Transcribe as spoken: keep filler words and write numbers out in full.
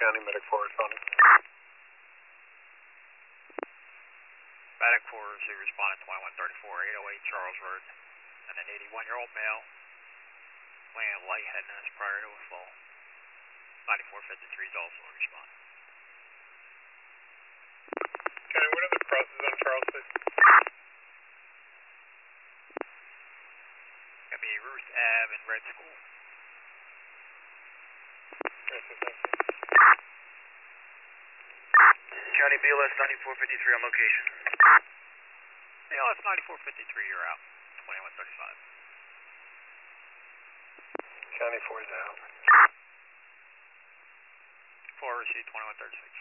County, Medic four responding. Medic four received responding twenty-one thirty-four, eight oh eight Charles Road. And an eighty-one-year-old male, weighing lightheadedness prior to a fall. ninety-four fifty-three is also responding. County, what are the crosses on Charles, please? Gonna be Ruth Ave and Red School. Yes, sir, thank you. County B L S ninety-four fifty-three on location. B L S ninety-four fifty-three, you're out. twenty-one thirty-five. County four is out. four received twenty-one thirty-six.